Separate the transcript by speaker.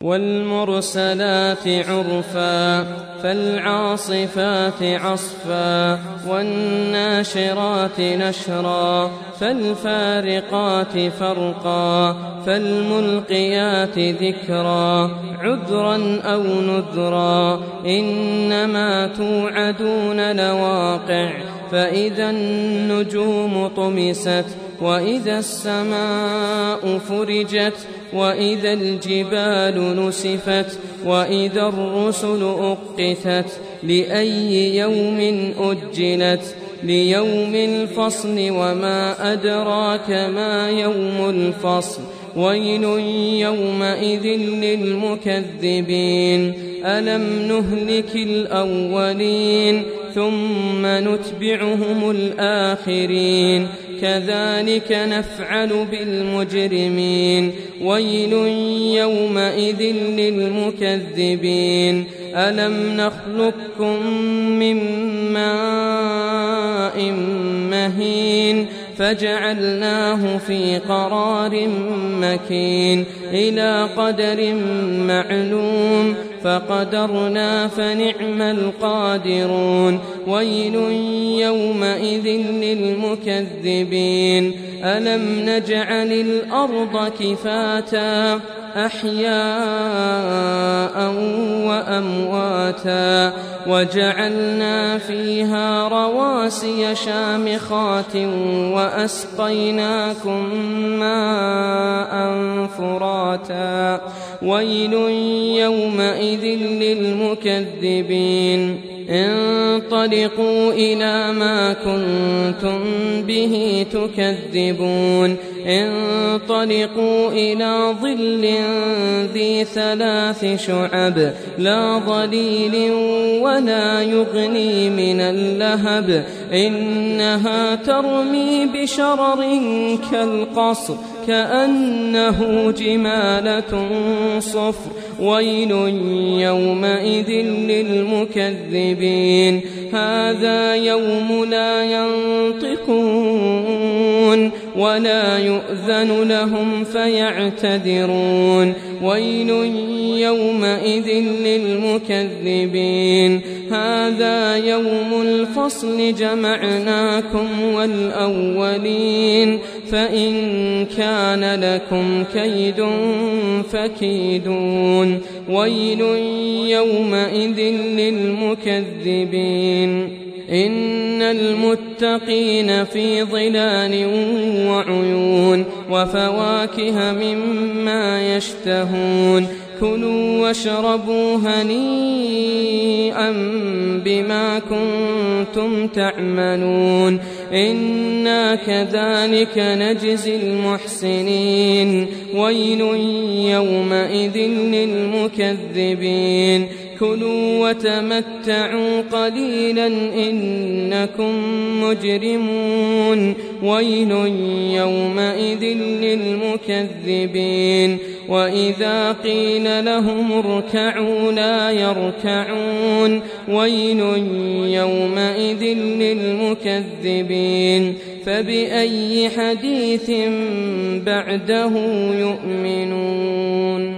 Speaker 1: والمرسلات عرفا فالعاصفات عصفا والناشرات نشرا فالفارقات فرقا فالملقيات ذكرا عذرا أو نذرا إنما توعدون لواقع فإذا النجوم طمست وإذا السماء فرجت وإذا الجبال نسفت وإذا الرسل أقتت لأي يوم أجلت ليوم الفصل وما أدراك ما يوم الفصل ويل يومئذ للمكذبين ألم نهلك الأولين ثم نتبعهم الآخرين كذلك نفعل بالمجرمين ويل يومئذ للمكذبين ألم نخلقكم من ماء مهين فجعلناه في قرار مكين إلى قدر معلوم فقدرنا فنعم القادرون ويل يومئذ للمكذبين ألم نجعل الأرض كفاتا أحياء وأمواتا وجعلنا فيها رواسي شامخات وأسقيناكم ماء فراتا ويل يومئذ للمكذبين انطلقوا إلى ما كنتم به تكذبون انطلقوا إلى ظل ذي 3 شعب لا ظليل ولا يغني من اللهب إنها ترمي بشرر كالقصر كأنه جمالة صفر ويل يومئذ للمكذبين هذا يوم لا ينطقون ولا يؤذن لهم فيعتذرون ويل يومئذ للمكذبين هذا يوم الفصل جمعناكم والأولين فإن كان لكم كيد فكيدون ويل يومئذ للمكذبين إن المتقين في ظلال وعيون وفواكه مما يشتهون كلوا واشربوا هنيئا بما كنتم تعملون إنا كذلك نجزي المحسنين ويل يومئذ للمكذبين كلوا وتمتعوا قليلا إنكم مجرمون ويل يومئذ للمكذبين وإذا قيل لهم اركعوا لا يركعون ويل يومئذ للمكذبين فبأي حديث بعده يؤمنون.